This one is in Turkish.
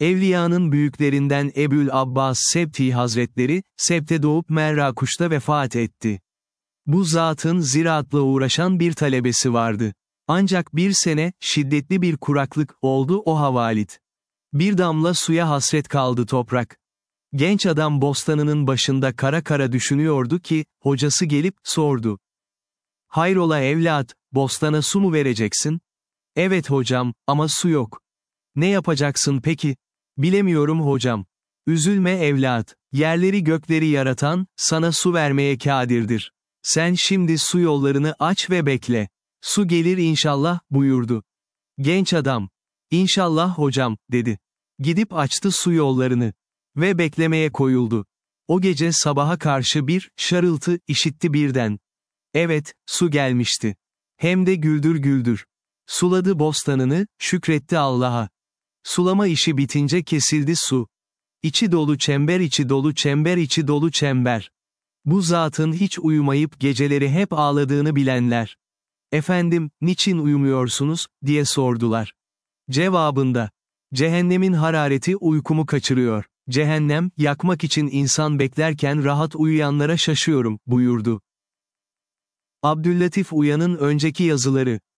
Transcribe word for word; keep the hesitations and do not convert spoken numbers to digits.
Evliyanın büyüklerinden Ebül Abbas Sebti Hazretleri, Sebt'te doğup Merrakuş'ta vefat etti. Bu zatın ziraatla uğraşan bir talebesi vardı. Ancak bir sene, şiddetli bir kuraklık oldu o havalit. Bir damla suya hasret kaldı toprak. Genç adam bostanının başında kara kara düşünüyordu ki, hocası gelip, sordu. Hayrola evlat, bostana su mu vereceksin? Evet hocam, ama su yok. Ne yapacaksın peki? Bilemiyorum hocam. Üzülme evlat, yerleri gökleri yaratan, sana su vermeye kâdirdir. Sen şimdi su yollarını aç ve bekle. Su gelir inşallah, buyurdu. Genç adam, İnşallah hocam, dedi. Gidip açtı su yollarını. Ve beklemeye koyuldu. O gece sabaha karşı bir şarıltı işitti birden. Evet, su gelmişti. Hem de güldür güldür. Suladı bostanını, şükretti Allah'a. Sulama işi bitince kesildi su. İçi dolu çember içi dolu çember içi dolu çember. Bu zatın hiç uyumayıp geceleri hep ağladığını bilenler. Efendim, niçin uyumuyorsunuz, diye sordular. Cevabında, cehennemin harareti uykumu kaçırıyor. Cehennem, yakmak için insan beklerken rahat uyuyanlara şaşıyorum, buyurdu. Abdüllatif Uyan'ın önceki yazıları.